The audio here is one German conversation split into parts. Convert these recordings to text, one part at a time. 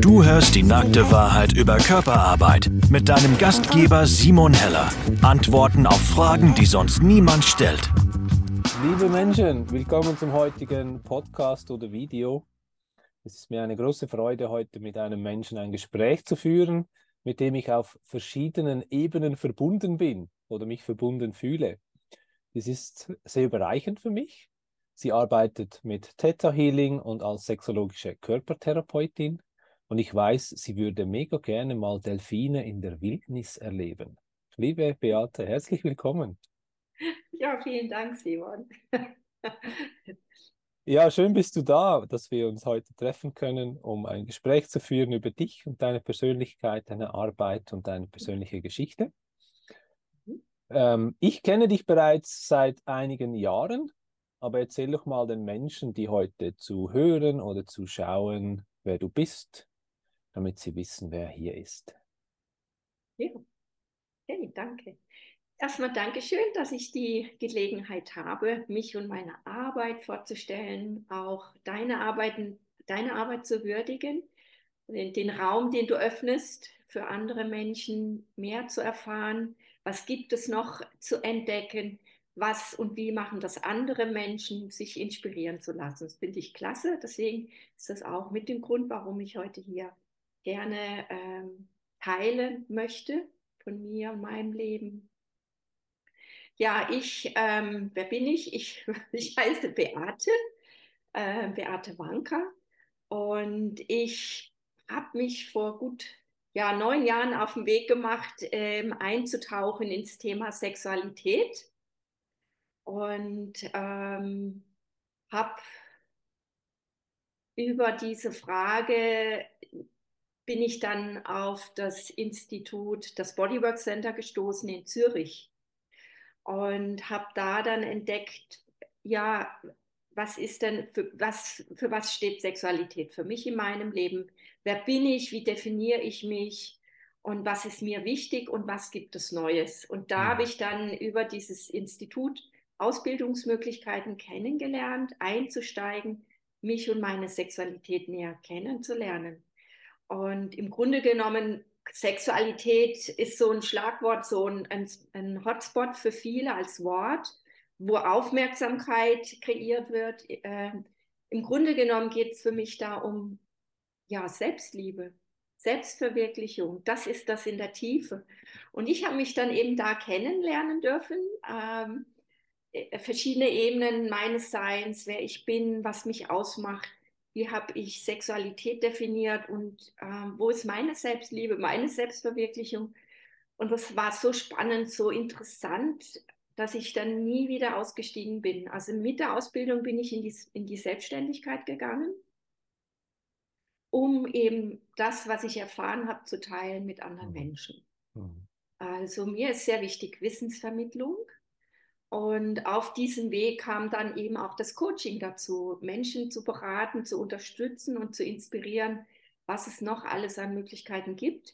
Du hörst die nackte Wahrheit über Körperarbeit mit deinem Gastgeber Simon Heller. Antworten auf Fragen, die sonst niemand stellt. Liebe Menschen, willkommen zum heutigen Podcast oder Video. Es ist mir eine große Freude, heute mit einem Menschen ein Gespräch zu führen, mit dem ich auf verschiedenen Ebenen verbunden bin oder mich verbunden fühle. Das ist sehr bereichernd für mich. Sie arbeitet mit Theta Healing und als sexologische Körpertherapeutin. Und ich weiß, sie würde mega gerne mal Delfine in der Wildnis erleben. Liebe Beate, herzlich willkommen. Ja, vielen Dank, Simon. Ja, schön bist du da, dass wir uns heute treffen können, um ein Gespräch zu führen über dich und deine Persönlichkeit, deine Arbeit und deine persönliche Geschichte. Ich kenne dich bereits seit einigen Jahren, aber erzähl doch mal den Menschen, die heute zuhören oder zuschauen, wer du bist, damit sie wissen, wer hier ist. Ja, okay, danke. Erstmal Dankeschön, dass ich die Gelegenheit habe, mich und meine Arbeit vorzustellen, auch deine Arbeit zu würdigen, den Raum, den du öffnest, für andere Menschen mehr zu erfahren. Was gibt es noch zu entdecken? Was und wie machen das andere Menschen, sich inspirieren zu lassen? Das finde ich klasse. Deswegen ist das auch mit dem Grund, warum ich heute hier gerne teilen möchte von mir und meinem Leben. Ja, wer bin ich? Ich heiße Beate, Beate Wanka, und ich habe mich vor gut 9 Jahren auf den Weg gemacht, einzutauchen ins Thema Sexualität, und habe über diese Frage bin ich dann auf das Institut, das Bodywork Center gestoßen in Zürich, und habe da dann entdeckt, ja, was ist denn, für was steht Sexualität für mich in meinem Leben? Wer bin ich? Wie definiere ich mich? Und was ist mir wichtig und was gibt es Neues? Und da habe ich dann über dieses Institut Ausbildungsmöglichkeiten kennengelernt, einzusteigen, mich und meine Sexualität näher kennenzulernen. Und im Grunde genommen, Sexualität ist so ein Schlagwort, so ein Hotspot für viele als Wort, wo Aufmerksamkeit kreiert wird. Im Grunde genommen geht es für mich da um, ja, Selbstliebe, Selbstverwirklichung. Das ist das in der Tiefe. Und ich habe mich dann eben da kennenlernen dürfen, verschiedene Ebenen meines Seins, wer ich bin, was mich ausmacht, wie habe ich Sexualität definiert, und wo ist meine Selbstliebe, meine Selbstverwirklichung. Und das war so spannend, so interessant, dass ich dann nie wieder ausgestiegen bin. Also mit der Ausbildung bin ich in die Selbstständigkeit gegangen, um eben das, was ich erfahren habe, zu teilen mit anderen Menschen. Also mir ist sehr wichtig Wissensvermittlung. Und auf diesem Weg kam dann eben auch das Coaching dazu, Menschen zu beraten, zu unterstützen und zu inspirieren, was es noch alles an Möglichkeiten gibt,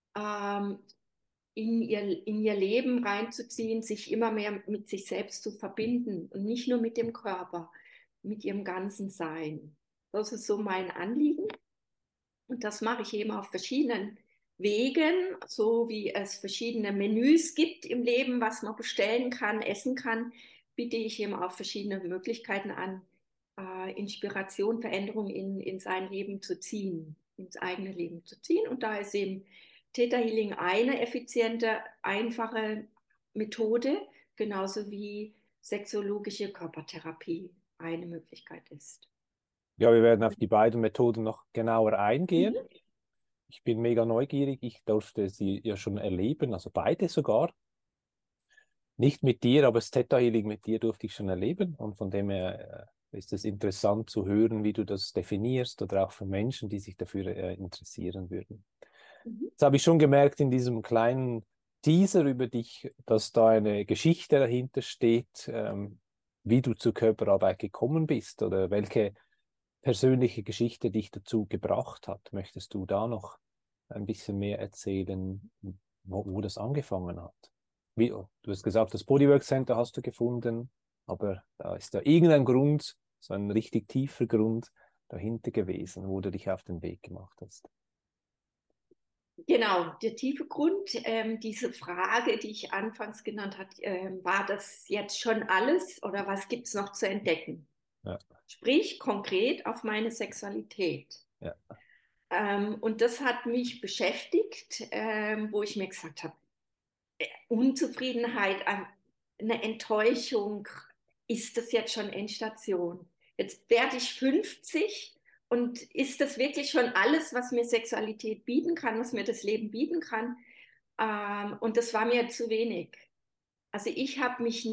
in ihr Leben reinzuziehen, sich immer mehr mit sich selbst zu verbinden und nicht nur mit dem Körper, mit ihrem ganzen Sein. Das ist so mein Anliegen, und das mache ich eben auf verschiedenen Wegen, so wie es verschiedene Menüs gibt im Leben, was man bestellen kann, essen kann, biete ich eben auch verschiedene Möglichkeiten an, Inspiration, Veränderung in sein Leben zu ziehen, ins eigene Leben zu ziehen. Und da ist eben Theta Healing eine effiziente, einfache Methode, genauso wie sexologische Körpertherapie eine Möglichkeit ist. Ja, wir werden auf die beiden Methoden noch genauer eingehen. Ich bin mega neugierig. Ich durfte sie ja schon erleben, also beide sogar. Nicht mit dir, aber das Theta Healing mit dir durfte ich schon erleben. Und von dem her ist es interessant zu hören, wie du das definierst, oder auch für Menschen, die sich dafür interessieren würden. Jetzt habe ich schon gemerkt in diesem kleinen Teaser über dich, dass da eine Geschichte dahinter steht, wie du zur Körperarbeit gekommen bist oder welche persönliche Geschichte dich dazu gebracht hat. Möchtest du da noch ein bisschen mehr erzählen, wo das angefangen hat? Du hast gesagt, das Bodywork Center hast du gefunden, aber da ist da irgendein Grund, so ein richtig tiefer Grund dahinter gewesen, wo du dich auf den Weg gemacht hast. Genau, der tiefe Grund, diese Frage, die ich anfangs genannt habe, war das jetzt schon alles oder was gibt es noch zu entdecken? Ja, Sprich konkret auf meine Sexualität. ja. Und das hat mich beschäftigt, wo ich mir gesagt habe, Unzufriedenheit, eine Enttäuschung, ist das jetzt schon Endstation? Jetzt werde ich 50 und ist das wirklich schon alles, was mir Sexualität bieten kann, was mir das Leben bieten kann? Und das war mir zu wenig. Also ich habe mich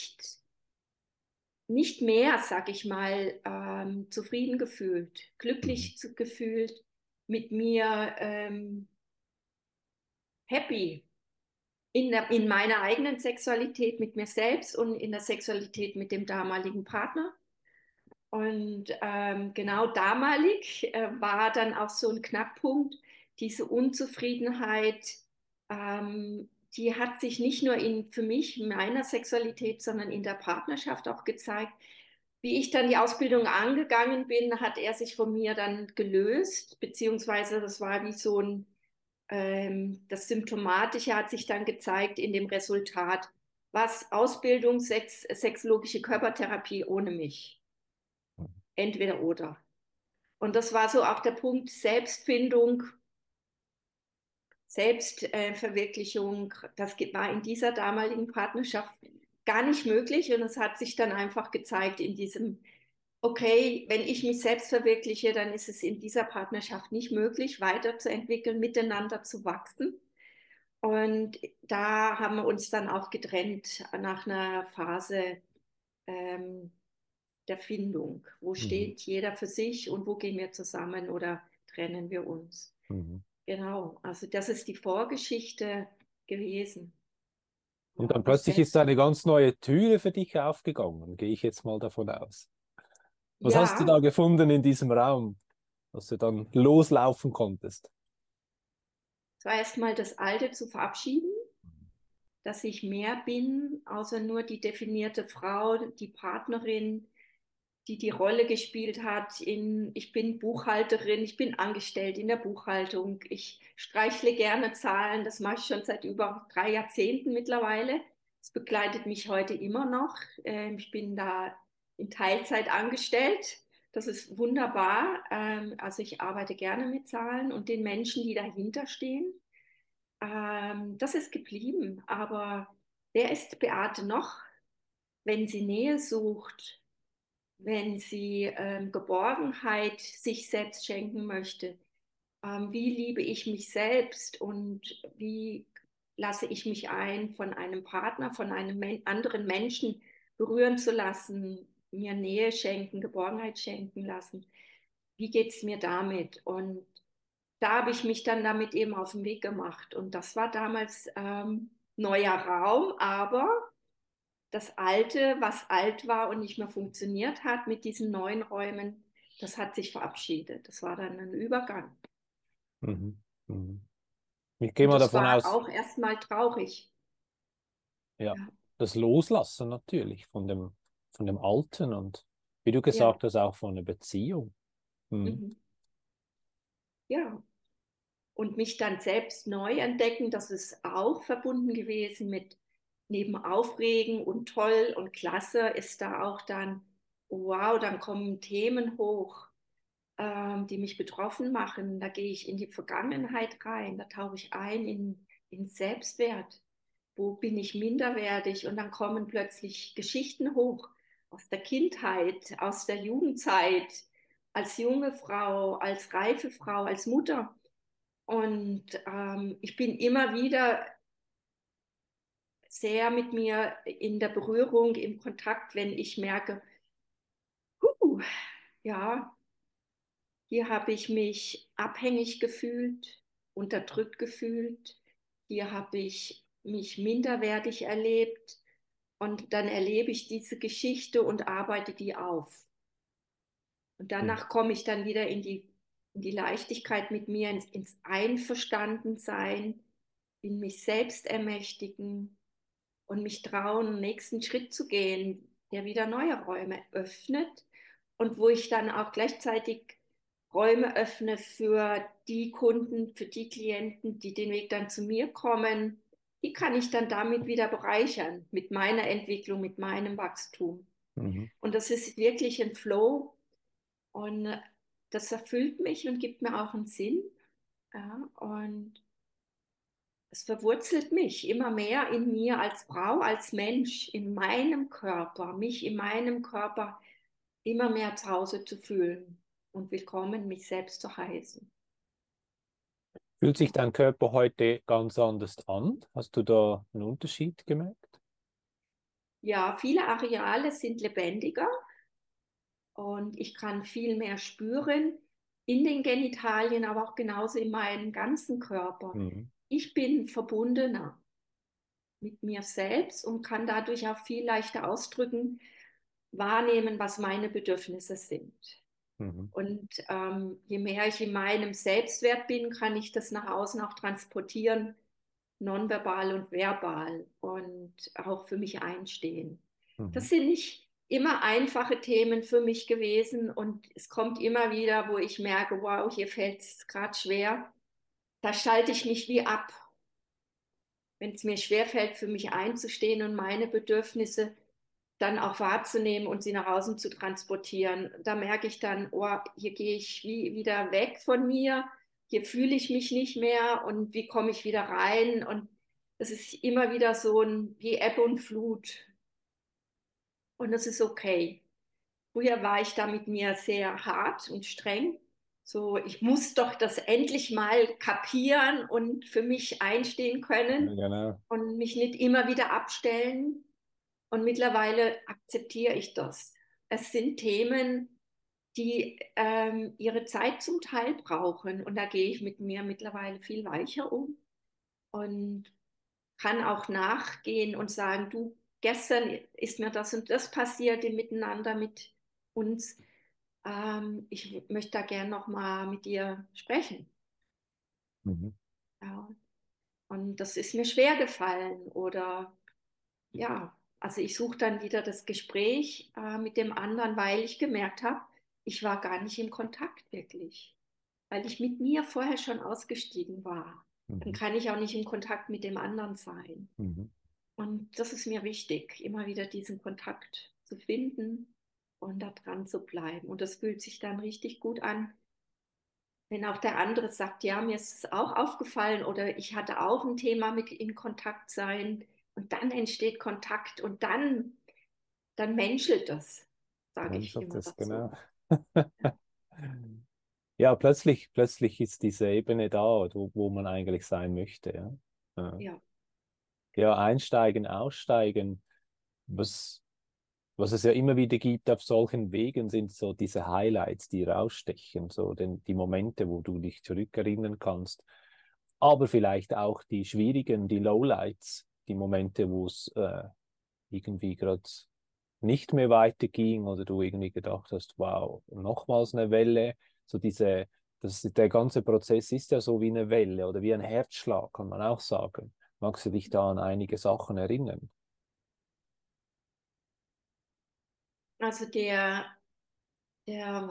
nicht mehr, sag ich mal, zufrieden gefühlt, Mhm. gefühlt, mit mir happy in meiner eigenen Sexualität mit mir selbst und in der Sexualität mit dem damaligen Partner. Und genau damalig war dann auch so ein Knackpunkt, diese Unzufriedenheit, die hat sich nicht nur für mich, in meiner Sexualität, sondern in der Partnerschaft auch gezeigt. Wie ich dann die Ausbildung angegangen bin, hat er sich von mir dann gelöst, beziehungsweise das war wie so ein, das Symptomatische hat sich dann gezeigt in dem Resultat, was Ausbildung, sexologische Körpertherapie ohne mich. Entweder oder. Und das war so auch der Punkt Selbstfindung, Selbstverwirklichung. Das war in dieser damaligen Partnerschaft gar nicht möglich. Und es hat sich dann einfach gezeigt in diesem, okay, wenn ich mich selbst verwirkliche, dann ist es in dieser Partnerschaft nicht möglich, weiterzuentwickeln, miteinander zu wachsen. Und da haben wir uns dann auch getrennt nach einer Phase ähm, der Findung. Wo Mhm. steht jeder für sich und wo gehen wir zusammen oder trennen wir uns? Mhm. Genau, also das ist die Vorgeschichte gewesen. Und Ja, dann was plötzlich ist fällt? eine ganz neue Türe für dich aufgegangen, gehe ich jetzt mal davon aus. Was hast du Ja, da gefunden in diesem Raum, dass du dann loslaufen konntest? zwar erstmal das Alte zu verabschieden, dass ich mehr bin, außer nur die definierte Frau, die Partnerin, die die Rolle gespielt hat ich bin Buchhalterin, ich bin angestellt in der Buchhaltung, ich streichle gerne Zahlen, das mache ich schon seit über 3 Jahrzehnten mittlerweile. Das begleitet mich heute immer noch. Ich bin da in Teilzeit angestellt. Das ist wunderbar. Also ich arbeite gerne mit Zahlen und den Menschen, die dahinter stehen. Das ist geblieben. Aber wer ist Beate noch, wenn sie Nähe sucht? Wenn sie Geborgenheit sich selbst schenken möchte. Wie liebe ich mich selbst und wie lasse ich mich ein, von einem Partner, von einem anderen Menschen berühren zu lassen, mir Nähe schenken, Geborgenheit schenken lassen. Wie geht es mir damit? Und da habe ich mich dann damit eben auf den Weg gemacht. Und das war damals neuer Raum, aber das Alte, was alt war und nicht mehr funktioniert hat mit diesen neuen Räumen, das hat sich verabschiedet. Das war dann ein Übergang. Mhm. Mhm. Ich gehe Und mal das davon war aus, auch erstmal traurig. ja, Ja, das Loslassen natürlich von dem Alten und wie du ja, gesagt hast, auch von der Beziehung. Mhm. mhm. Ja. Und mich dann selbst neu entdecken, das ist auch verbunden gewesen mit neben Aufregen und toll und klasse ist da auch dann, wow, dann kommen Themen hoch, die mich betroffen machen. Da gehe ich in die Vergangenheit rein, da tauche ich ein in Selbstwert. Wo bin ich minderwertig? Und dann kommen plötzlich Geschichten hoch aus der Kindheit, aus der Jugendzeit, als junge Frau, als reife Frau, als Mutter. Und ich bin immer wieder sehr mit mir in der Berührung, im Kontakt, wenn ich merke, huh, ja, hier habe ich mich abhängig gefühlt, unterdrückt gefühlt. Hier habe ich mich minderwertig erlebt. Und dann erlebe ich diese Geschichte und arbeite die auf. Und Mhm. danach komme ich dann wieder in die Leichtigkeit mit mir, ins Einverstandensein, in mich selbst ermächtigen und mich trauen, einen nächsten Schritt zu gehen, der wieder neue Räume öffnet und wo ich dann auch gleichzeitig Räume öffne für die Kunden, für die Klienten, die den Weg dann zu mir kommen, die kann ich dann damit wieder bereichern, mit meiner Entwicklung, mit meinem Wachstum. Mhm. Und das ist wirklich ein Flow und das erfüllt mich und gibt mir auch einen Sinn. Ja, und es verwurzelt mich immer mehr in mir als Frau, als Mensch, in meinem Körper, mich in meinem Körper immer mehr zu Hause zu fühlen und willkommen, mich selbst zu heißen. Fühlt sich dein Körper heute ganz anders an? Hast du da einen Unterschied gemerkt? Ja, viele Areale sind lebendiger und ich kann viel mehr spüren in den Genitalien, aber auch genauso in meinem ganzen Körper. Mhm. Ich bin verbundener mit mir selbst und kann dadurch auch viel leichter ausdrücken, wahrnehmen, was meine Bedürfnisse sind. Mhm. Und je mehr ich in meinem Selbstwert bin, kann ich das nach außen auch transportieren, nonverbal und verbal und auch für mich einstehen. Mhm. Das sind nicht immer einfache Themen für mich gewesen und es kommt immer wieder, wo ich merke, wow, hier fällt es gerade schwer. Da schalte ich mich wie ab, wenn es mir schwerfällt, für mich einzustehen und meine Bedürfnisse dann auch wahrzunehmen und sie nach außen zu transportieren. Da merke ich dann, oh, hier gehe ich wieder weg von mir, hier fühle ich mich nicht mehr und wie komme ich wieder rein? Und es ist immer wieder so ein wie Ebbe und Flut. Und das ist okay. Früher war ich da mit mir sehr hart und streng. So, ich muss doch das endlich mal kapieren und für mich einstehen Ja, können genau. und mich nicht immer wieder abstellen. Und mittlerweile akzeptiere ich das. Es sind Themen, die ihre Zeit zum Teil brauchen. Und da gehe ich mit mir mittlerweile viel weicher um und kann auch nachgehen und sagen, du, gestern ist mir das und das passiert im Miteinander mit uns. Ich möchte da gern noch mal mit dir sprechen. Mhm. Ja. Und das ist mir schwer gefallen oder ja, also ich suche dann wieder das Gespräch mit dem anderen, weil ich gemerkt habe, ich war gar nicht im Kontakt wirklich, weil ich mit mir vorher schon ausgestiegen war. Dann Mhm. kann ich auch nicht im Kontakt mit dem anderen sein. Mhm. Und das ist mir wichtig, immer wieder diesen Kontakt zu finden und da dran zu bleiben. Und das fühlt sich dann richtig gut an, wenn auch der andere sagt, ja, mir ist es auch aufgefallen oder ich hatte auch ein Thema mit in Kontakt sein und dann entsteht Kontakt und dann menschelt das, sage ich Menschelt immer das, dazu. genau. Ja, plötzlich ist diese Ebene da, wo man eigentlich sein möchte. Ja, ja. Ja, Ja, einsteigen, aussteigen. Was, was es ja immer wieder gibt auf solchen Wegen, sind so diese Highlights, die rausstechen, so die Momente, wo du dich zurückerinnern kannst. Aber vielleicht auch die schwierigen, die Lowlights, die Momente, wo es irgendwie gerade nicht mehr weiterging oder du irgendwie gedacht hast, wow, nochmals eine Welle. So der ganze Prozess ist ja so wie eine Welle oder wie ein Herzschlag, kann man auch sagen. Magst du dich da an einige Sachen erinnern? also der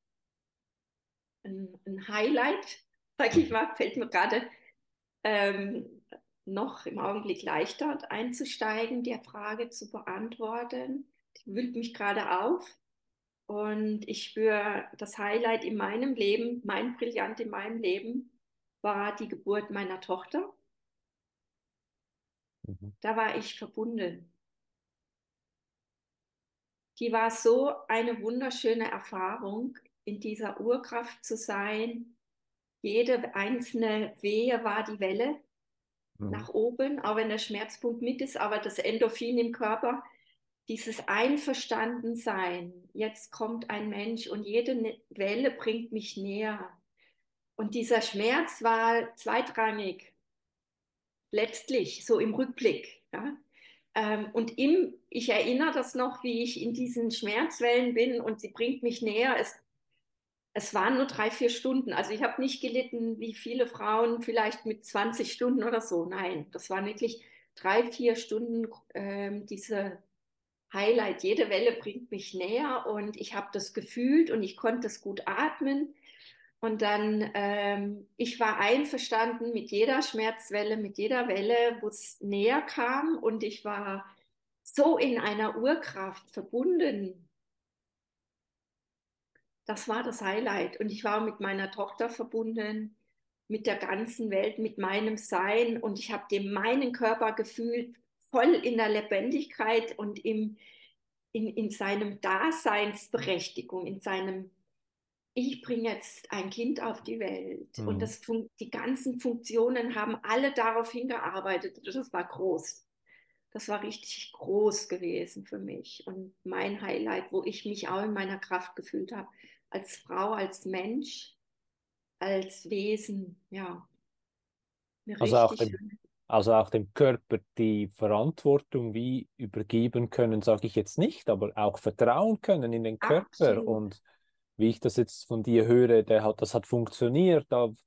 ein Highlight, sage ich Mhm. mal, fällt mir gerade ähm, noch im Augenblick leichter einzusteigen, die Frage zu beantworten. Die wühlt mich gerade auf. Und ich spüre, das Highlight in meinem Leben, mein Brillant in meinem Leben, war die Geburt meiner Tochter. Mhm. Da war ich verbunden. Die war so eine wunderschöne Erfahrung, in dieser Urkraft zu sein. Jede einzelne Wehe war die Welle Mhm. nach oben, auch wenn der Schmerzpunkt mit ist, aber das Endorphin im Körper, dieses Einverstandensein. Jetzt kommt ein Mensch und jede Welle bringt mich näher. Und dieser Schmerz war zweitrangig, letztlich, so im Rückblick. Ja? Und ich erinnere das noch, wie ich in diesen Schmerzwellen bin und sie bringt mich näher. Es waren nur 3, 4 Stunden. Also ich habe nicht gelitten, wie viele Frauen vielleicht mit 20 Stunden oder so. Nein, das waren wirklich 3, 4 Stunden diese Highlight. Jede Welle bringt mich näher und ich habe das gefühlt und ich konnte es gut atmen. Und dann, ich war einverstanden mit jeder Schmerzwelle, mit jeder Welle, wo es näher kam. Und ich war so in einer Urkraft verbunden. Das war das Highlight. Und ich war mit meiner Tochter verbunden, mit der ganzen Welt, mit meinem Sein. Und ich habe meinen Körper gefühlt, voll in der Lebendigkeit und in seinem Daseinsberechtigung, in seinem, ich bringe jetzt ein Kind auf die Welt. Und Mhm. die ganzen Funktionen haben alle darauf hingearbeitet. Das war groß. Das war richtig groß gewesen für mich und mein Highlight, wo ich mich auch in meiner Kraft gefühlt habe, als Frau, als Mensch, als Wesen, ja, eine Also auch richtig dem, schöne. also auch dem Körper die Verantwortung wie übergeben können, sage ich jetzt nicht, aber auch vertrauen können in den Körper. Absolut. Und wie ich das jetzt von dir höre, das hat funktioniert,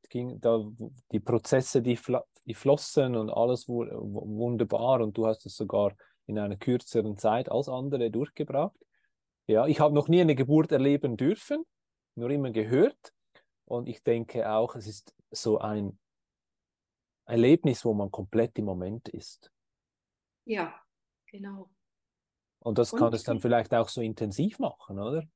die Prozesse, die flossen und alles wunderbar und du hast es sogar in einer kürzeren Zeit als andere durchgebracht. Ja, ich habe noch nie eine Geburt erleben dürfen, nur immer gehört. Und ich denke auch, es ist so ein Erlebnis, wo man komplett im Moment ist. Ja, genau. Und das kann Und es dann vielleicht auch so intensiv machen, oder?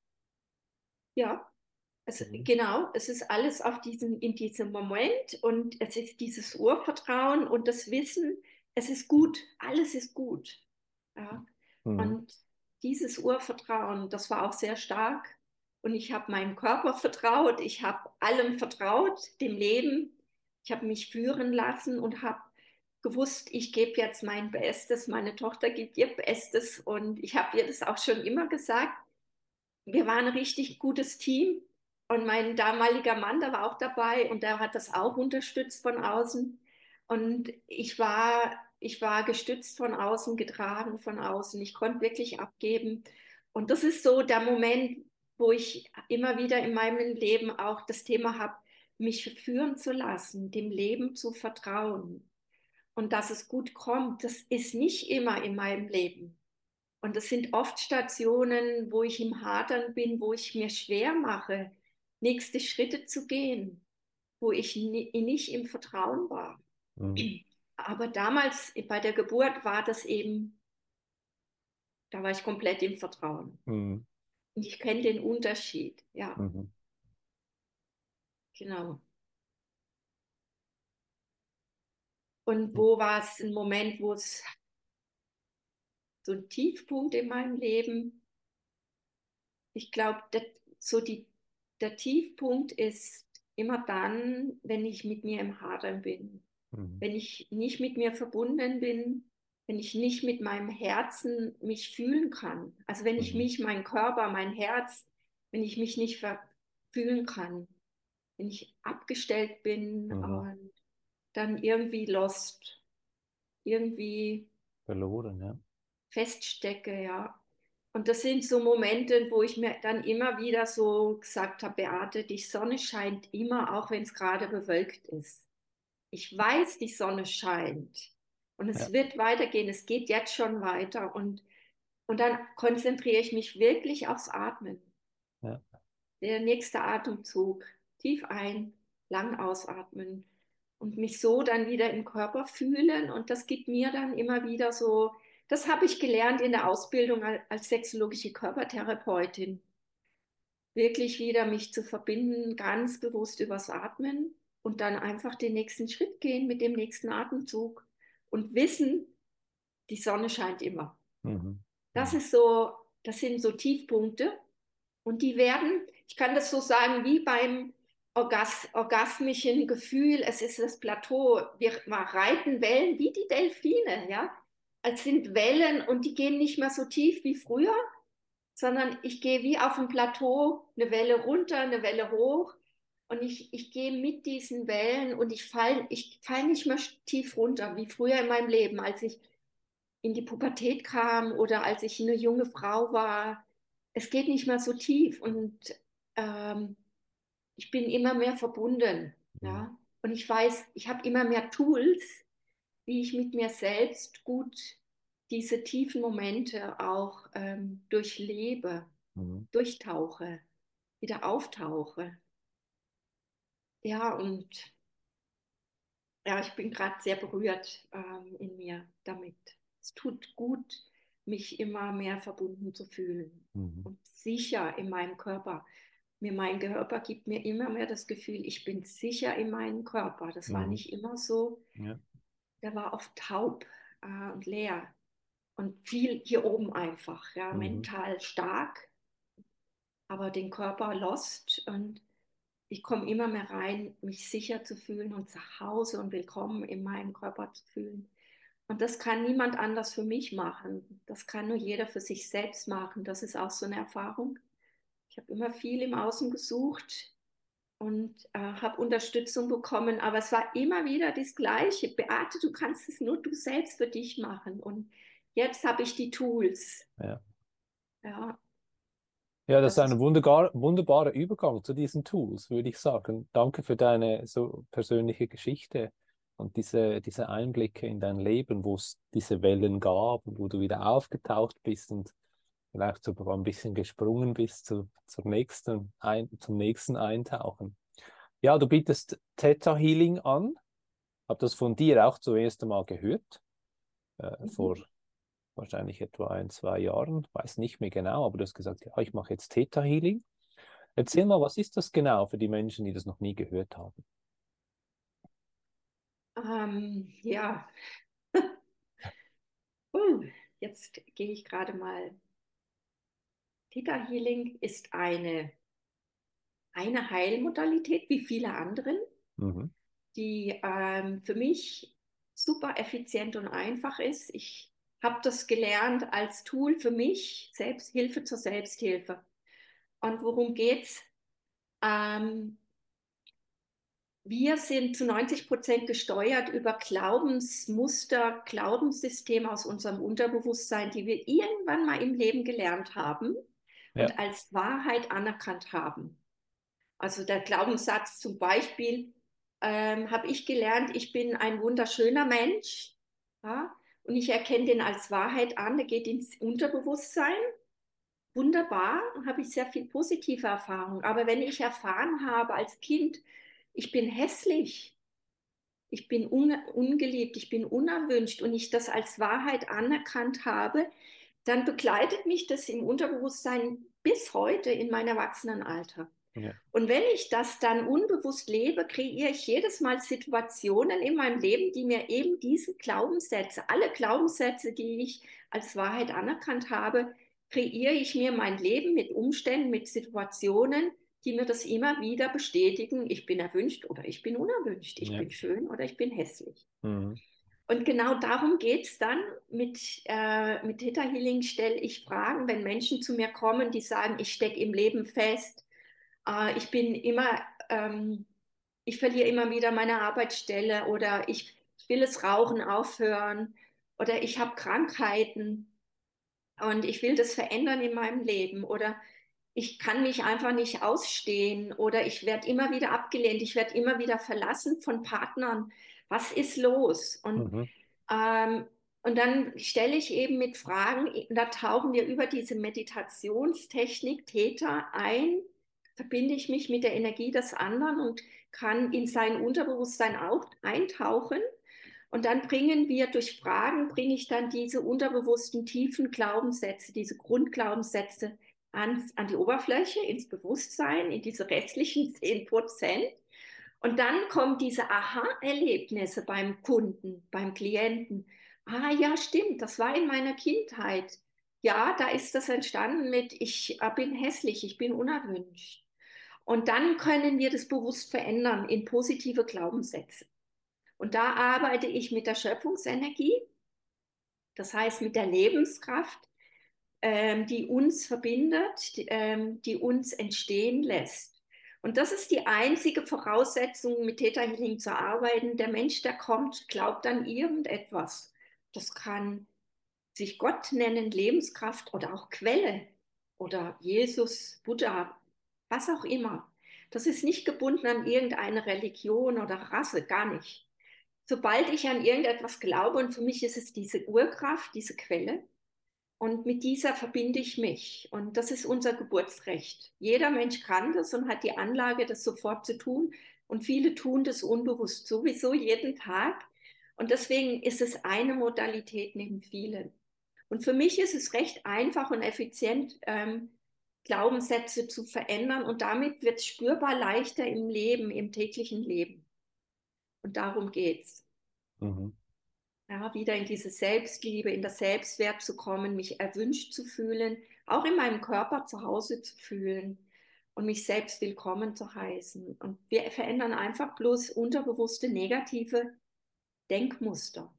ja, Mhm. genau, es ist alles in diesem Moment und es ist dieses Urvertrauen und das Wissen, es ist gut, alles ist gut. Ja. Mhm. Und dieses Urvertrauen, das war auch sehr stark. Und ich habe meinem Körper vertraut, ich habe allem vertraut, dem Leben. Ich habe mich führen lassen und habe gewusst, ich gebe jetzt mein Bestes, meine Tochter gibt ihr Bestes. Und ich habe ihr das auch schon immer gesagt. Wir waren ein richtig gutes Team. Und mein damaliger Mann, der war auch dabei und der hat das auch unterstützt von außen. Und ich war gestützt von außen, getragen von außen. Ich konnte wirklich abgeben. Und das ist so der Moment, wo ich immer wieder in meinem Leben auch das Thema habe, mich führen zu lassen, dem Leben zu vertrauen. Und dass es gut kommt, das ist nicht immer in meinem Leben. Und das sind oft Stationen, wo ich im Hadern bin, wo ich mir schwer mache, nächste Schritte zu gehen, wo ich nicht im Vertrauen war. Mhm. Aber damals bei der Geburt war das eben, da war ich komplett im Vertrauen. Mhm. Und ich kenne den Unterschied. Ja, Mhm. genau. Und wo war es ein Moment, wo es so ein Tiefpunkt in meinem Leben? Ich glaube, so der Tiefpunkt ist immer dann, wenn ich mit mir im Hadern bin, Mhm. wenn ich nicht mit mir verbunden bin, wenn ich nicht mit meinem Herzen mich fühlen kann. Also wenn ich Mhm. mich, mein Körper, mein Herz, wenn ich mich nicht fühlen kann, wenn ich abgestellt bin Mhm. und dann irgendwie lost, irgendwie Verloren, ja. feststecke, ja. Und das sind so Momente, wo ich mir dann immer wieder so gesagt habe, Beate, die Sonne scheint immer, auch wenn es gerade bewölkt ist. Ich weiß, die Sonne scheint und Ja. es wird weitergehen, es geht jetzt schon weiter und dann konzentriere ich mich wirklich aufs Atmen. Ja. Der nächste Atemzug, tief ein, lang ausatmen und mich so dann wieder im Körper fühlen. Und das gibt mir dann immer wieder so, das habe ich gelernt in der Ausbildung als sexologische Körpertherapeutin, wirklich wieder mich zu verbinden, ganz bewusst übers Atmen und dann einfach den nächsten Schritt gehen mit dem nächsten Atemzug und wissen, die Sonne scheint immer. Mhm. Das Mhm. ist so, das sind so Tiefpunkte. Und die werden, ich kann das so sagen, wie beim orgasmischen Gefühl, es ist das Plateau, wir reiten Wellen wie die Delfine, ja. Es sind Wellen und die gehen nicht mehr so tief wie früher, sondern ich gehe wie auf dem Plateau eine Welle runter, eine Welle hoch und ich gehe mit diesen Wellen und ich fall nicht mehr tief runter wie früher in meinem Leben, als ich in die Pubertät kam oder als ich eine junge Frau war. Es geht nicht mehr so tief und ähm, ich bin immer mehr verbunden. Mhm. Ja? Und ich weiß, ich habe immer mehr Tools, wie ich mit mir selbst gut diese tiefen Momente auch durchlebe, Mhm. durchtauche, wieder auftauche. ja, und ja, ich bin gerade sehr berührt in mir damit. Es tut gut, mich immer mehr verbunden zu fühlen Mhm. und sicher in meinem Körper. Mein Körper gibt mir immer mehr das Gefühl, ich bin sicher in meinem Körper. Das war Mhm. nicht immer so. Ja. Der war oft taub und leer und viel hier oben einfach, ja, Mhm. mental stark, aber den Körper lost. Und ich komme immer mehr rein, mich sicher zu fühlen und zu Hause und willkommen in meinem Körper zu fühlen. Und das kann niemand anders für mich machen. Das kann nur jeder für sich selbst machen. Das ist auch so eine Erfahrung. Ich habe immer viel im Außen gesucht und habe Unterstützung bekommen, aber es war immer wieder das Gleiche. Beate, du kannst es nur du selbst für dich machen. Und jetzt habe ich die Tools. Ja. Ja, Ja, das ist das ein ist. wunderbarer Übergang zu diesen Tools, würde ich sagen. Danke für deine so persönliche Geschichte und diese Einblicke in dein Leben, wo es diese Wellen gab und wo du wieder aufgetaucht bist und vielleicht sogar ein bisschen gesprungen bist zum nächsten Eintauchen. Ja, du bietest Theta Healing an. Habe das von dir auch zuerst einmal gehört, vor Mhm. wahrscheinlich etwa 1, 2 Jahren, weiß nicht mehr genau, aber du hast gesagt, ja, ich mache jetzt Theta Healing. Erzähl mal, was ist das genau für die Menschen, die das noch nie gehört haben? Ja, jetzt gehe ich gerade mal. Theta Healing ist eine Heilmodalität wie viele anderen, Mhm. die für mich super effizient und einfach ist. Ich habe das gelernt als Tool für mich, Selbsthilfe zur Selbsthilfe. Und worum geht's? Ähm, Wir sind zu 90% gesteuert über Glaubensmuster, Glaubenssysteme aus unserem Unterbewusstsein, die wir irgendwann mal im Leben gelernt haben Ja, und als Wahrheit anerkannt haben. Also der Glaubenssatz zum Beispiel, habe ich gelernt, ich bin ein wunderschöner Mensch, ja, und ich erkenne den als Wahrheit an, der geht ins Unterbewusstsein. Wunderbar, habe ich sehr viel positive Erfahrung. Aber wenn ich erfahren habe als Kind, ich bin hässlich, ich bin ungeliebt, ich bin unerwünscht und ich das als Wahrheit anerkannt habe, dann begleitet mich das im Unterbewusstsein bis heute in meinem Erwachsenenalter. ja, Und wenn ich das dann unbewusst lebe, kreiere ich jedes Mal Situationen in meinem Leben, die mir eben diese Glaubenssätze, alle Glaubenssätze, die ich als Wahrheit anerkannt habe, kreiere ich mir mein Leben mit Umständen, mit Situationen, die mir das immer wieder bestätigen. Ich bin erwünscht oder ich bin unerwünscht. Ich ja. bin schön oder ich bin hässlich. Mhm. Und genau darum geht es dann. Mit Theta Healing stelle ich Fragen, wenn Menschen zu mir kommen, die sagen, ich stecke im Leben fest, ich bin immer, ich verliere immer wieder meine Arbeitsstelle oder ich will das Rauchen aufhören oder ich habe Krankheiten und ich will das verändern in meinem Leben oder ich kann mich einfach nicht ausstehen oder ich werde immer wieder abgelehnt, ich werde immer wieder verlassen von Partnern. Was ist los? Mhm. Ähm, und dann stelle ich eben mit Fragen, da tauchen wir über diese Meditationstechnik Theta ein, verbinde ich mich mit der Energie des anderen und kann in sein Unterbewusstsein auch eintauchen. Und dann bringen wir durch Fragen, bringe ich dann diese unterbewussten tiefen Glaubenssätze, diese Grundglaubenssätze an die Oberfläche, ins Bewusstsein, in diese restlichen 10%. Und dann kommen diese Aha-Erlebnisse beim Kunden, beim Klienten. Ah ja, stimmt, das war in meiner Kindheit. Ja, da ist das entstanden mit, ich bin hässlich, ich bin unerwünscht. Und dann können wir das bewusst verändern in positive Glaubenssätze. Und da arbeite ich mit der Schöpfungsenergie, das heißt mit der Lebenskraft, die uns verbindet, die uns entstehen lässt. Und das ist die einzige Voraussetzung, mit Theta Healing zu arbeiten. Der Mensch, der kommt, glaubt an irgendetwas. Das kann sich Gott nennen, Lebenskraft oder auch Quelle oder Jesus, Buddha, was auch immer. Das ist nicht gebunden an irgendeine Religion oder Rasse, gar nicht. Sobald ich an irgendetwas glaube, und für mich ist es diese Urkraft, diese Quelle, und mit dieser verbinde ich mich. Und das ist unser Geburtsrecht. Jeder Mensch kann das und hat die Anlage, das sofort zu tun, Und viele tun das unbewusst sowieso jeden Tag. Und deswegen ist es eine Modalität neben vielen. Und für mich ist es recht einfach und effizient, Glaubenssätze zu verändern. Und damit wird es spürbar leichter im Leben, im täglichen Leben. Und darum geht es. Mhm. Ja, wieder in diese Selbstliebe, in das Selbstwert zu kommen, mich erwünscht zu fühlen, auch in meinem Körper zu Hause zu fühlen und mich selbst willkommen zu heißen. Und wir verändern einfach bloß unterbewusste negative Denkmuster.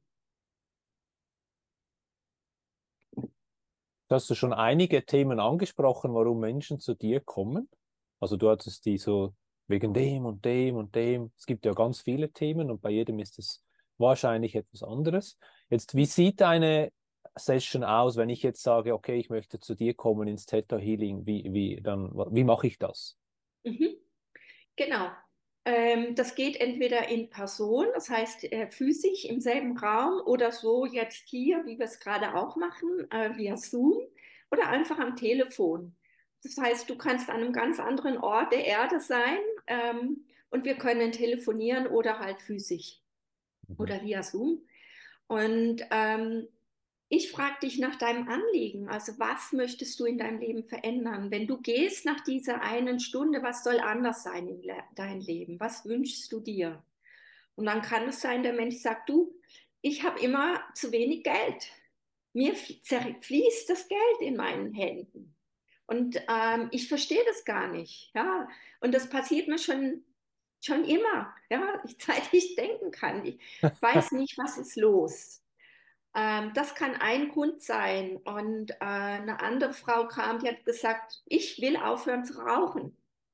Da hast du schon einige Themen angesprochen, warum Menschen zu dir kommen. Also du hattest die so wegen dem und dem und dem. Es gibt ja ganz viele Themen und bei jedem ist es wahrscheinlich etwas anderes. Jetzt, wie sieht deine Session aus, wenn ich jetzt sage, okay, ich möchte zu dir kommen ins Theta Healing? Wie mache ich das? Mhm. Genau. Das geht entweder in Person, das heißt physisch im selben Raum oder so jetzt hier, wie wir es gerade auch machen, via Zoom oder einfach am Telefon. Das heißt, du kannst an einem ganz anderen Ort der Erde sein und wir können telefonieren oder halt physisch Mhm. oder via Zoom. Und ich frage dich nach deinem Anliegen. Also was möchtest du in deinem Leben verändern? Wenn du gehst nach dieser einen Stunde, was soll anders sein in deinem Leben? Was wünschst du dir? Und dann kann es sein, der Mensch sagt, du, ich habe immer zu wenig Geld. Mir fließt das Geld in meinen Händen. Und ich verstehe das gar nicht. Ja? Und das passiert mir schon immer, ja? Seit ich denken kann. Ich weiß nicht, was ist los. Das kann ein Grund sein. Und eine andere Frau kam, die hat gesagt, ich will aufhören zu rauchen.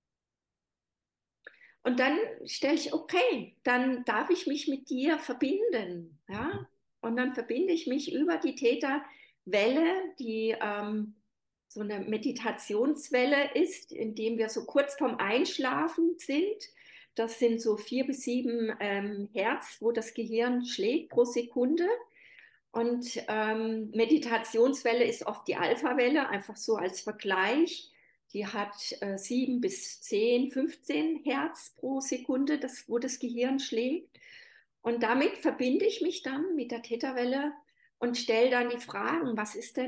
Und dann stelle ich, okay, dann darf ich mich mit dir verbinden. Ja? Und dann verbinde ich mich über die Theta-Welle, die so eine Meditationswelle ist, indem wir so kurz vorm Einschlafen sind. Das sind so 4 bis 7 Hertz, wo das Gehirn schlägt pro Sekunde. Und Meditationswelle ist oft die Alpha-Welle, einfach so als Vergleich. Die hat 7 bis 10, 15 Hertz pro Sekunde, wo das Gehirn schlägt. Und damit verbinde ich mich dann mit der Theta-Welle und stelle dann die Fragen,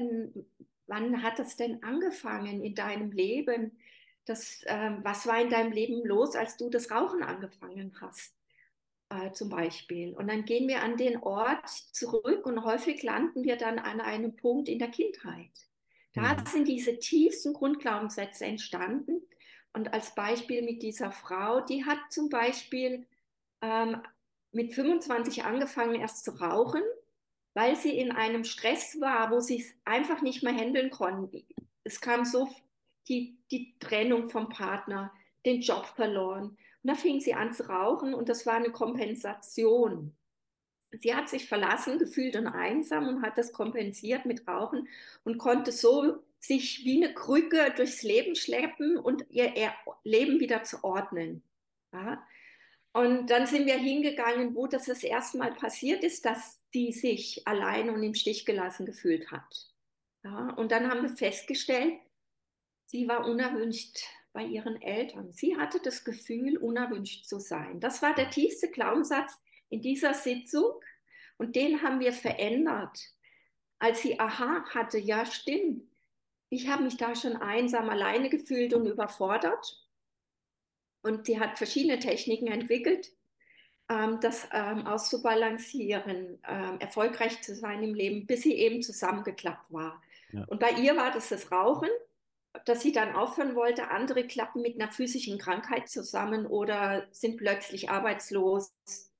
wann hat das denn angefangen in deinem Leben? Was war in deinem Leben los, als du das Rauchen angefangen hast? Zum Beispiel. Und dann gehen wir an den Ort zurück und häufig landen wir dann an einem Punkt in der Kindheit. Da Mhm. sind diese tiefsten Grundglaubenssätze entstanden. Und als Beispiel mit dieser Frau, die hat zum Beispiel ähm, mit 25 angefangen erst zu rauchen, weil sie in einem Stress war, wo sie es einfach nicht mehr handeln konnte. Es kam so die Trennung vom Partner, den Job verloren. Und da fing sie an zu rauchen und das war eine Kompensation. Sie hat sich verlassen, gefühlt und einsam und hat das kompensiert mit Rauchen und konnte so sich wie eine Krücke durchs Leben schleppen und ihr Leben wieder zu ordnen. Ja? Und dann sind wir hingegangen, wo das erste Mal passiert ist, dass sie sich allein und im Stich gelassen gefühlt hat. Ja? Und dann haben wir festgestellt, sie war unerwünscht bei ihren Eltern. Sie hatte das Gefühl, unerwünscht zu sein. Das war der tiefste Glaubenssatz in dieser Sitzung und den haben wir verändert. Als sie Aha hatte, ja stimmt, ich habe mich da schon einsam alleine gefühlt und überfordert. Und sie hat verschiedene Techniken entwickelt, das auszubalancieren, erfolgreich zu sein im Leben, bis sie eben zusammengeklappt war. Ja. Und bei ihr war das Rauchen, dass sie dann aufhören wollte. Andere klappen mit einer physischen Krankheit zusammen oder sind plötzlich arbeitslos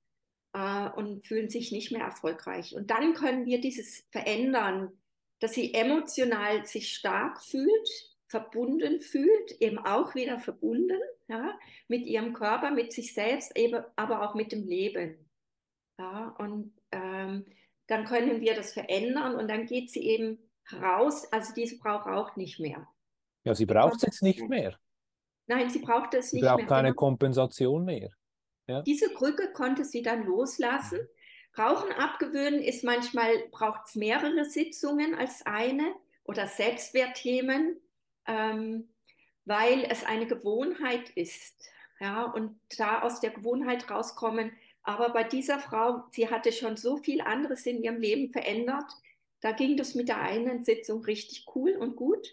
und fühlen sich nicht mehr erfolgreich. Und dann können wir dieses verändern, dass sie emotional sich stark fühlt, verbunden fühlt, eben auch wieder verbunden, ja, mit ihrem Körper, mit sich selbst, eben, aber auch mit dem Leben. Ja, und dann können wir das verändern und dann geht sie eben raus, also diese Frau raucht nicht mehr. Ja, sie Die braucht es kommt, jetzt nicht mehr. nein, sie braucht es Sie nicht braucht mehr, genau. keine Kompensation mehr. Ja. Diese Krücke konnte sie dann loslassen. Rauchen abgewöhnen ist manchmal, braucht es mehrere Sitzungen als eine oder Selbstwertthemen, weil es eine Gewohnheit ist. ja, und da aus der Gewohnheit rauskommen. Aber bei dieser Frau, sie hatte schon so viel anderes in ihrem Leben verändert. Da ging das mit der einen Sitzung richtig cool und gut.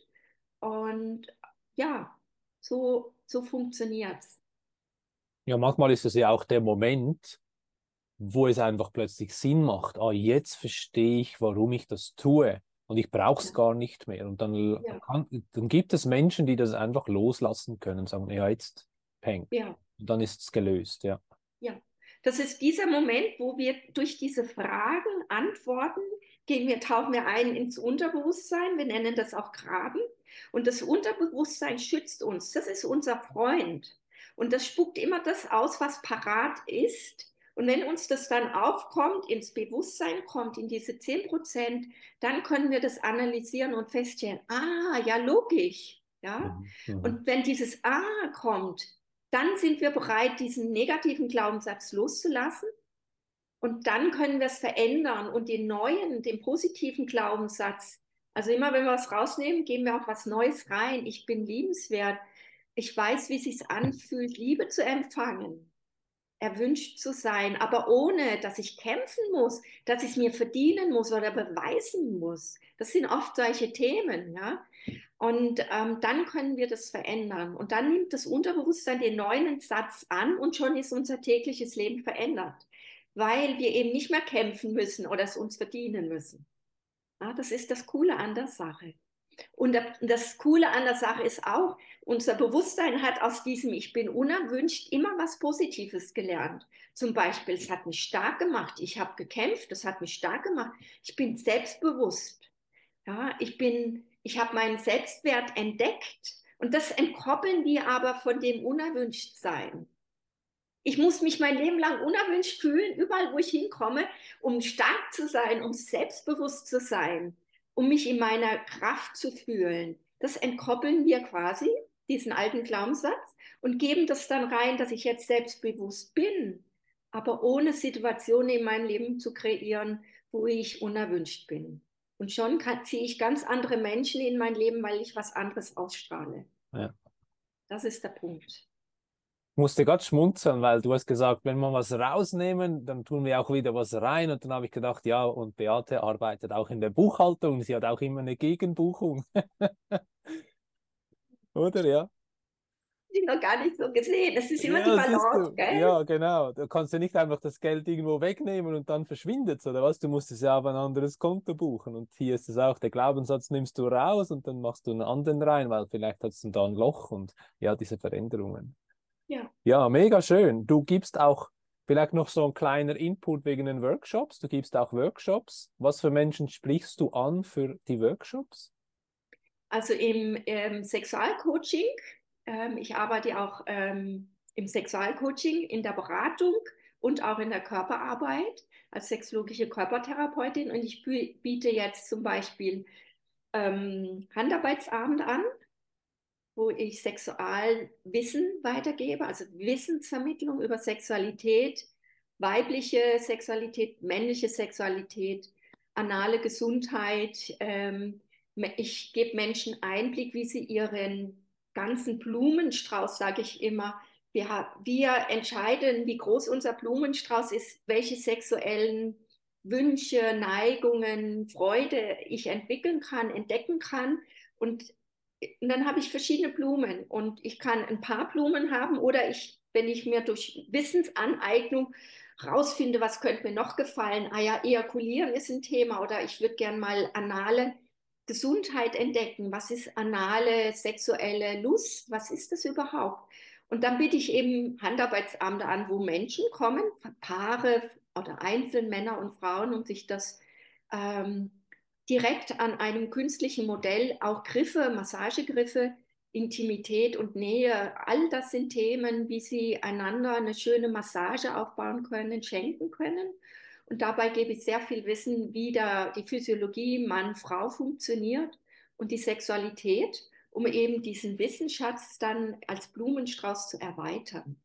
Und ja, so funktioniert's. Ja, manchmal ist es ja auch der Moment, wo es einfach plötzlich Sinn macht. Ah, jetzt verstehe ich, warum ich das tue. Und ich brauche es Ja, gar nicht mehr. Und ja, dann gibt es Menschen, die das einfach loslassen können, sagen, ja, jetzt peng. ja. Und dann ist es gelöst, ja. Ja, das ist dieser Moment, wo wir durch diese Fragen, Antworten, tauchen wir ein ins Unterbewusstsein. Wir nennen das auch Graben. Und das Unterbewusstsein schützt uns. Das ist unser Freund. Und das spuckt immer das aus, was parat ist. Und wenn uns das dann aufkommt, ins Bewusstsein kommt, in diese 10%, dann können wir das analysieren und feststellen, ah, ja, logisch. Ja? Mhm. Mhm. Und wenn dieses Ah kommt, dann sind wir bereit, diesen negativen Glaubenssatz loszulassen und dann können wir es verändern und den neuen, den positiven Glaubenssatz, also immer wenn wir was rausnehmen, geben wir auch was Neues rein. Ich bin liebenswert. Ich weiß, wie es sich anfühlt, Liebe zu empfangen, erwünscht zu sein, aber ohne, dass ich kämpfen muss, dass ich es mir verdienen muss oder beweisen muss. Das sind oft solche Themen, ja. Und dann können wir das verändern. Und dann nimmt das Unterbewusstsein den neuen Satz an und schon ist unser tägliches Leben verändert, weil wir eben nicht mehr kämpfen müssen oder es uns verdienen müssen. Ja, das ist das Coole an der Sache. Und das Coole an der Sache ist auch, unser Bewusstsein hat aus diesem Ich bin unerwünscht immer was Positives gelernt. Zum Beispiel, es hat mich stark gemacht. Ich habe gekämpft, das hat mich stark gemacht. Ich bin selbstbewusst. Ja, ich habe meinen Selbstwert entdeckt. Und das entkoppeln wir aber von dem Unerwünschtsein. Ich muss mich mein Leben lang unerwünscht fühlen, überall wo ich hinkomme, um stark zu sein, um selbstbewusst zu sein, um mich in meiner Kraft zu fühlen. Das entkoppeln wir quasi, diesen alten Glaubenssatz, und geben das dann rein, dass ich jetzt selbstbewusst bin, aber ohne Situationen in meinem Leben zu kreieren, wo ich unerwünscht bin. Und schon ziehe ich ganz andere Menschen in mein Leben, weil ich was anderes ausstrahle. Ja. Das ist der Punkt. Musste gerade schmunzeln, weil du hast gesagt, wenn wir was rausnehmen, dann tun wir auch wieder was rein. Und dann habe ich gedacht, ja, und Beate arbeitet auch in der Buchhaltung. Sie hat auch immer eine Gegenbuchung, oder? Ja. Ich noch gar nicht so gesehen. Es ist immer die Ja, siehst Balance, du. gell? Ja, genau. Du kannst ja nicht einfach das Geld irgendwo wegnehmen und dann verschwindet es, oder was? Du musst es ja auf ein anderes Konto buchen. Und hier ist es auch, der Glaubenssatz nimmst du raus und dann machst du einen anderen rein, weil vielleicht hat es da ein Loch und ja, diese Veränderungen. Ja. Ja, mega schön. Du gibst auch vielleicht noch so ein kleiner Input wegen den Workshops. Du gibst auch Workshops. Was für Menschen sprichst du an für die Workshops? Also im Sexualcoaching, ich arbeite auch im Sexualcoaching, in der Beratung und auch in der Körperarbeit als sexologische Körpertherapeutin. Und ich biete jetzt zum Beispiel Handarbeitsabend an, wo ich Sexualwissen weitergebe, also Wissensvermittlung über Sexualität, weibliche Sexualität, männliche Sexualität, anale Gesundheit. Ich gebe Menschen Einblick, wie sie ihren ganzen Blumenstrauß, sage ich immer, wir entscheiden, wie groß unser Blumenstrauß ist, welche sexuellen Wünsche, Neigungen, Freude ich entwickeln kann, entdecken kann. Und dann habe ich verschiedene Blumen und ich kann ein paar Blumen haben oder wenn ich mir durch Wissensaneignung rausfinde, was könnte mir noch gefallen. Ah ja, Ejakulieren ist ein Thema oder ich würde gern mal anale Gesundheit entdecken. Was ist anale sexuelle Lust? Was ist das überhaupt? Und dann biete ich eben Handarbeitsabende an, wo Menschen kommen, Paare oder einzelne Männer und Frauen, um sich das ähm, direkt an einem künstlichen Modell auch Griffe, Massagegriffe, Intimität und Nähe, all das sind Themen, wie sie einander eine schöne Massage aufbauen können, schenken können. Und dabei gebe ich sehr viel Wissen, wie da die Physiologie Mann-Frau funktioniert und die Sexualität, um eben diesen Wissensschatz dann als Blumenstrauß zu erweitern.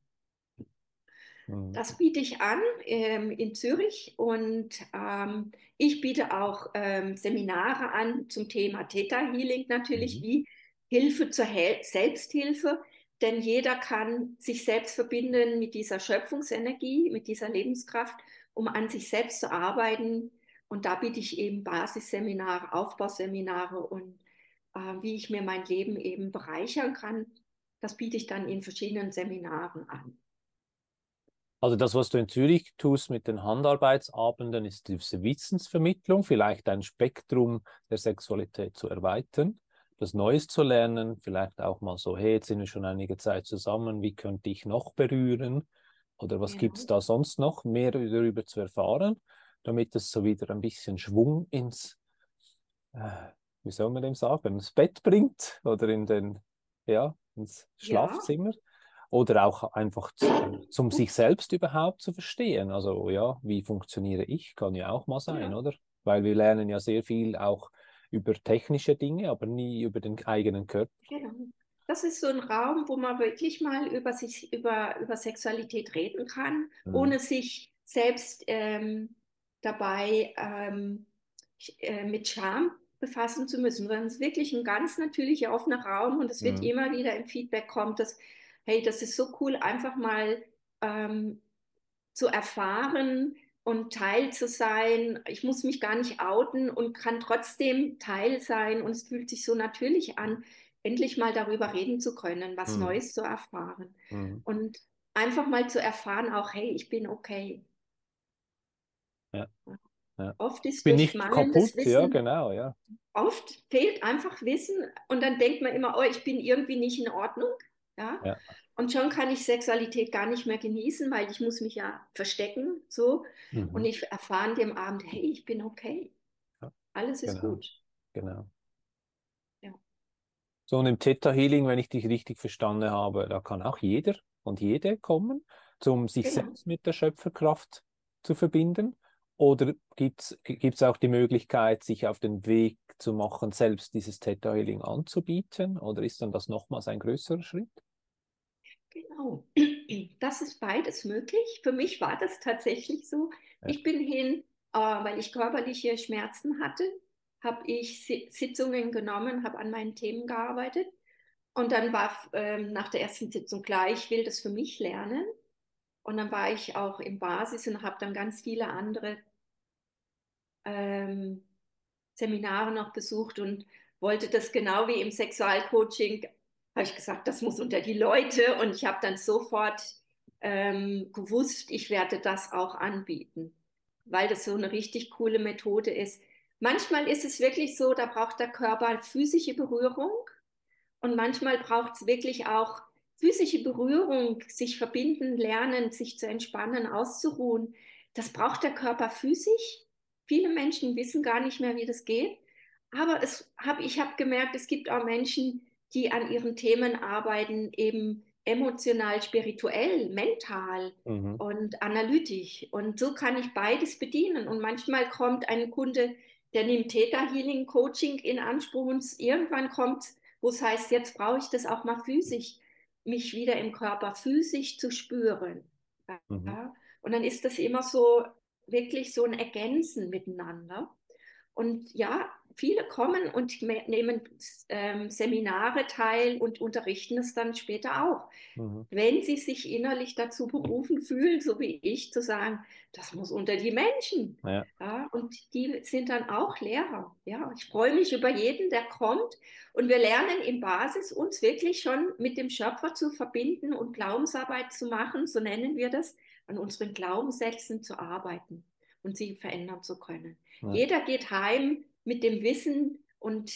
Mhm. Das biete ich an in Zürich und ich biete auch Seminare an zum Thema Theta Healing natürlich, Mhm. wie Hilfe zur Selbsthilfe. denn jeder kann sich selbst verbinden mit dieser Schöpfungsenergie, mit dieser Lebenskraft, um an sich selbst zu arbeiten. Und da biete ich eben Basisseminare, Aufbauseminare und wie ich mir mein Leben eben bereichern kann. Das biete ich dann in verschiedenen Seminaren an. Also das, was du in Zürich tust mit den Handarbeitsabenden, ist diese Wissensvermittlung, vielleicht ein Spektrum der Sexualität zu erweitern, das Neues zu lernen, vielleicht auch mal so, hey, jetzt sind wir schon einige Zeit zusammen, wie könnte ich noch berühren? Oder was gibt es Genau. da sonst noch, mehr darüber zu erfahren, damit es so wieder ein bisschen Schwung ins, wie soll man dem sagen, ins Bett bringt oder ins Ja, Schlafzimmer. Oder auch einfach zum sich selbst überhaupt zu verstehen. Also ja, wie funktioniere ich, kann ja auch mal sein, ja, oder? Weil wir lernen ja sehr viel auch über technische Dinge, aber nie über den eigenen Körper. genau. Das ist so ein Raum, wo man wirklich mal über Sexualität reden kann, Mhm. ohne sich selbst dabei mit Scham befassen zu müssen, sondern es ist wirklich ein ganz natürlicher, offener Raum und es wird Mhm. immer wieder im Feedback kommt, dass, hey, das ist so cool, einfach mal ähm, zu erfahren und Teil zu sein. Ich muss mich gar nicht outen und kann trotzdem Teil sein. Und es fühlt sich so natürlich an, endlich mal darüber reden zu können, was Mhm. Neues zu erfahren. Mhm. Und einfach mal zu erfahren, auch, hey, ich bin okay. Ja, ja. Oft Ich ist bin durch nicht mangelndes kaputt, ja, Wissen, genau, ja. oft fehlt einfach Wissen und dann denkt man immer, oh, ich bin irgendwie nicht in Ordnung. Ja? Ja. Und schon kann ich Sexualität gar nicht mehr genießen, weil ich muss mich ja verstecken, so. Und Mhm. ich erfahre an dem Abend, hey, ich bin okay. Ja, Alles ist genau, gut. genau. Ja, So, und im Theta Healing, wenn ich dich richtig verstanden habe, da kann auch jeder und jede kommen, um sich genau. selbst mit der Schöpferkraft zu verbinden. Oder gibt's auch die Möglichkeit, sich auf den Weg zu machen, selbst dieses Theta Healing anzubieten? Oder ist dann das nochmals ein größerer Schritt? Genau. Das ist beides möglich. Für mich war das tatsächlich so. Ja. Ich bin hin, weil ich körperliche Schmerzen hatte, habe ich Sitzungen genommen, habe an meinen Themen gearbeitet. Und dann war nach der ersten Sitzung klar, ich will das für mich lernen. Und dann war ich auch im Basis und habe dann ganz viele andere ähm, Seminare noch besucht und wollte das genau wie im Sexualcoaching, habe ich gesagt, das muss unter die Leute und ich habe dann sofort gewusst, ich werde das auch anbieten, weil das so eine richtig coole Methode ist. Manchmal ist es wirklich so, da braucht der Körper physische Berührung und manchmal braucht es wirklich auch physische Berührung, sich verbinden, lernen, sich zu entspannen, auszuruhen. Das braucht der Körper physisch. Viele Menschen wissen gar nicht mehr, wie das geht. Aber ich habe gemerkt, es gibt auch Menschen, die an ihren Themen arbeiten, eben emotional, spirituell, mental Mhm. und analytisch. Und so kann ich beides bedienen. Und manchmal kommt ein Kunde, der nimmt Theta Healing Coaching in Anspruch und irgendwann kommt, wo es heißt, jetzt brauche ich das auch mal physisch, mich wieder im Körper physisch zu spüren. Mhm. Ja? Und dann ist das immer so wirklich so ein Ergänzen miteinander. Und ja, viele kommen und nehmen Seminare teil und unterrichten es dann später auch. Mhm. Wenn sie sich innerlich dazu berufen fühlen, so wie ich, zu sagen, das muss unter die Menschen. Ja. Ja, und die sind dann auch Lehrer. Ja, ich freue mich über jeden, der kommt. Und wir lernen in Basis, uns wirklich schon mit dem Schöpfer zu verbinden und Glaubensarbeit zu machen, so nennen wir das, an unseren Glaubenssätzen zu arbeiten und sie verändern zu können. Ja. Jeder geht heim mit dem Wissen und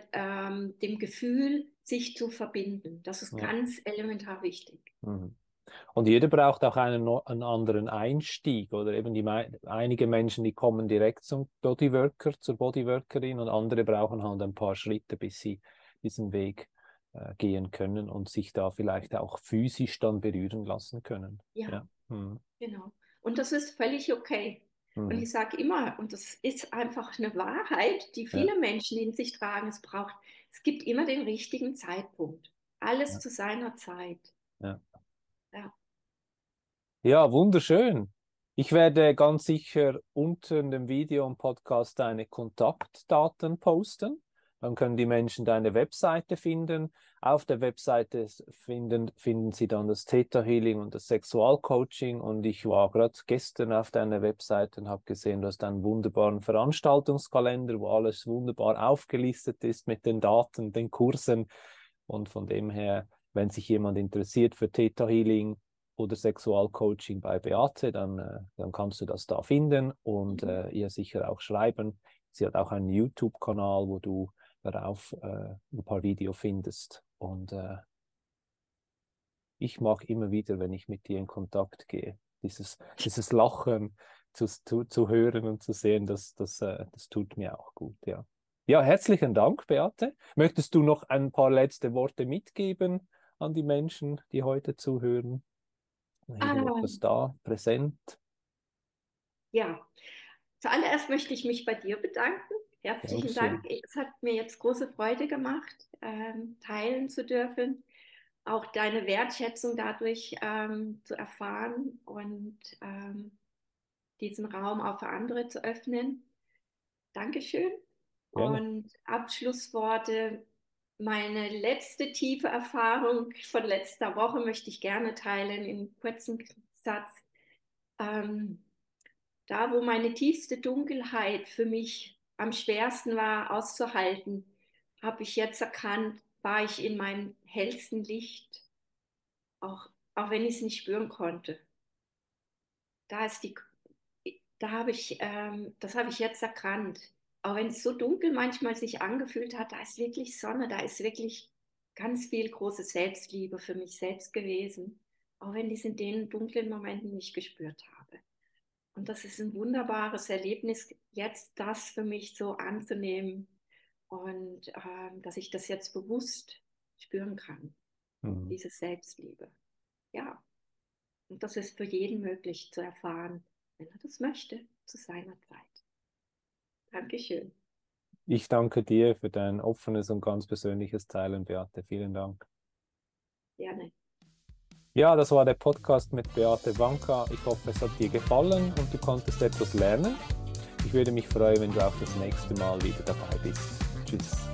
dem Gefühl, sich zu verbinden. Das ist Ja. ganz elementar wichtig. Mhm. Und jeder braucht auch einen anderen Einstieg, oder eben einige Menschen, die kommen direkt zum Bodyworker, zur Bodyworkerin und andere brauchen halt ein paar Schritte, bis sie diesen Weg gehen können und sich da vielleicht auch physisch dann berühren lassen können. Ja, Ja. Mhm. genau. Und das ist völlig okay. Und Mhm. ich sage immer, und das ist einfach eine Wahrheit, die Ja. viele Menschen in sich tragen, es gibt immer den richtigen Zeitpunkt. Alles Ja. zu seiner Zeit. Ja. Ja, Ja, wunderschön. Ich werde ganz sicher unter dem Video und Podcast deine Kontaktdaten posten, Dann können die Menschen deine Webseite finden. Auf der Webseite finden sie dann das Theta Healing und das Sexualcoaching. Und ich war gerade gestern auf deiner Webseite und habe gesehen, du hast einen wunderbaren Veranstaltungskalender, wo alles wunderbar aufgelistet ist mit den Daten, den Kursen. Und von dem her, wenn sich jemand interessiert für Theta Healing oder Sexualcoaching bei Beate, dann kannst du das da finden und ihr sicher auch schreiben. Sie hat auch einen YouTube-Kanal, wo du darauf ein paar Videos findest. Und ich mag immer wieder, wenn ich mit dir in Kontakt gehe, dieses Lachen zu hören und zu sehen, das tut mir auch gut, ja. Ja, herzlichen Dank, Beate. Möchtest du noch ein paar letzte Worte mitgeben an die Menschen, die heute zuhören? Irgendetwas da, präsent? Ja, zuallererst möchte ich mich bei dir bedanken. Herzlichen Dank. Es hat mir jetzt große Freude gemacht, teilen zu dürfen, auch deine Wertschätzung dadurch zu erfahren und diesen Raum auch für andere zu öffnen. Dankeschön. Gerne. Und Abschlussworte. Meine letzte tiefe Erfahrung von letzter Woche möchte ich gerne teilen in einem kurzen Satz. Da, wo meine tiefste Dunkelheit für mich am schwersten war auszuhalten, habe ich jetzt erkannt, war ich in meinem hellsten Licht, auch wenn ich es nicht spüren konnte. Das habe ich jetzt erkannt. Auch wenn es so dunkel manchmal sich angefühlt hat, da ist wirklich Sonne, da ist wirklich ganz viel große Selbstliebe für mich selbst gewesen, auch wenn ich es in den dunklen Momenten nicht gespürt habe. Und das ist ein wunderbares Erlebnis, jetzt das für mich so anzunehmen und dass ich das jetzt bewusst spüren kann, diese Selbstliebe. Ja, und das ist für jeden möglich zu erfahren, wenn er das möchte, zu seiner Zeit. Dankeschön. Ich danke dir für dein offenes und ganz persönliches Teilen, Beate. Vielen Dank. Gerne. Ja, das war der Podcast mit Beate Wanka. Ich hoffe, es hat dir gefallen und du konntest etwas lernen. Ich würde mich freuen, wenn du auch das nächste Mal wieder dabei bist. Tschüss.